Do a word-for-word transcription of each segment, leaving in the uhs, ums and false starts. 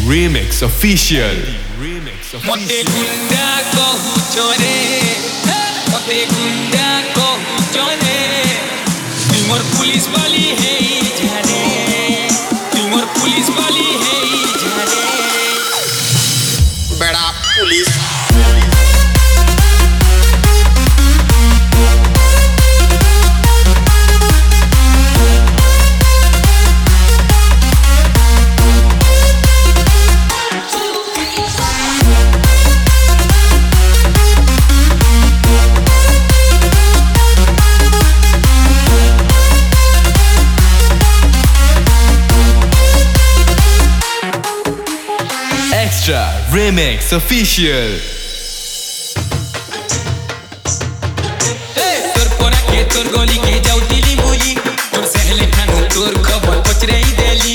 Remix Official. मते गुंडा कहू चोरे मते गुंडा कहू चोरे तुमर पुलिस वाली है जाने तुमर पुलिस वाली है जाने बड़ा पुलिस Extra Remix Official. तोर पोरा के तोर गोली के जाऊ दिली बोली तोर सहले खानू तोर खबर पचरे ही देली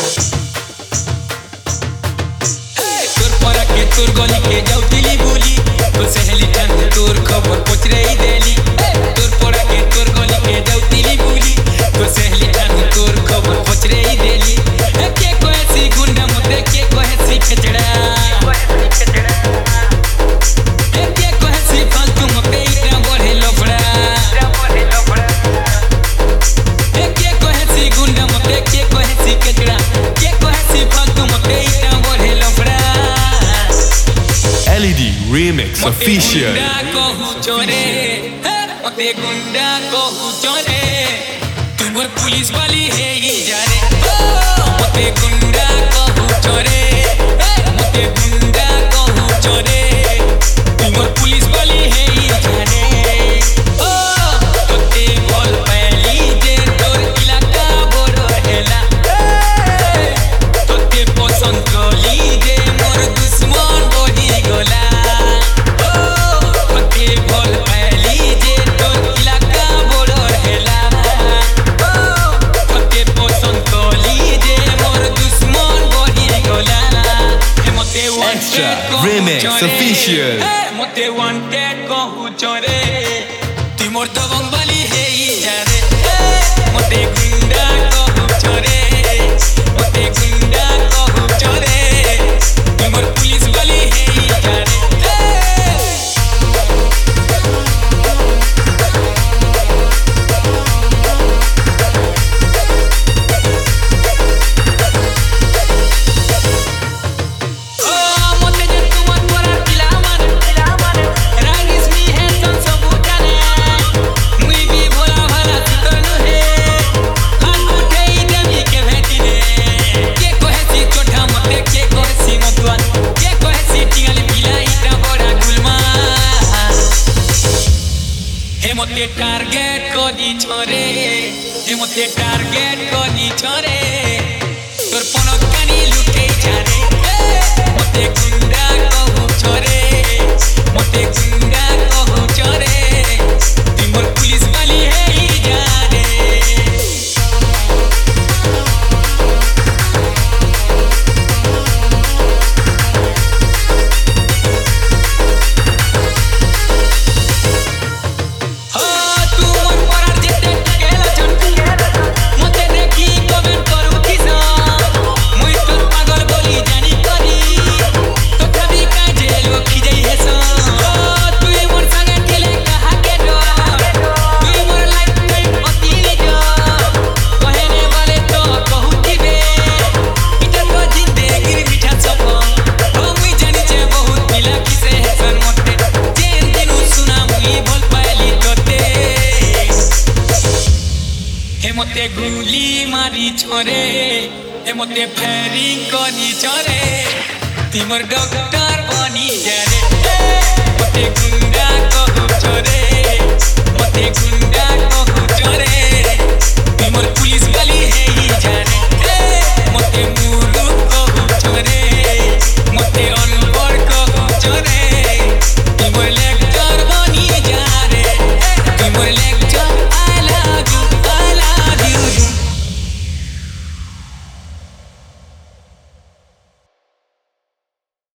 तोर पोरा के तोर गोली के जाऊ दिली बोली तोर सहले खानू तोर खबर पचरे ही देली तोर पोरा के तोर गोली के जाऊ दिली बोली तोर सहले खानू तोर खबर पचरे ही देली के को ऐसी गुंडा मुद्दे के को ऐसी खचड़ा के को ऐसी फालतू मपे इतना बढ़े लफड़ा के को ऐसी गुंडा मपे के को ऐसी खचड़ा के को ऐसी फालतू मपे इतना बढ़े लफड़ा L E D Remix Official. कहू चोरे मते गुंडा कहू चोरे तुमर पुलिस वाली है ही जाने मते गुंडा कहू चोरे मते गुंडा कहू चोरे तुमर पुलिस वाली है ही जाने ओ तोते बोल पहली जे तोर इलाका बोरो हेला तोते पसंद कली जे मोर दुश्मन बनी गोला ओ तोते बोल पहली जे तोर इलाका बोरो हेला ओ तोते पसंद कली जे मोर दुश्मन बनी गोला मते Extra Remix Official. मते वांटेड कहू चोरे तुमर दबंग वाली है ही जाने मते गुंडा कहू चोरे मते गुंडा कहू चोरे तुमर पुलिस वाली है ही जाने मते टारगेट कदी छोरे हे मते टारगेट कदी छोरे तोर पनक कानी लुटे जाने मते गुंडा कहू छोरे मते गुंडा कहू छोरे तुमर पुलिस वाली है ही जाने मते गुली मारी छोरे हे मते फायरिंग करी छोरे तिमर डॉक्टर बनी जाने मते गुंडा कहू छोरे मते गुंडा कहू छोरे तिमर पुलिस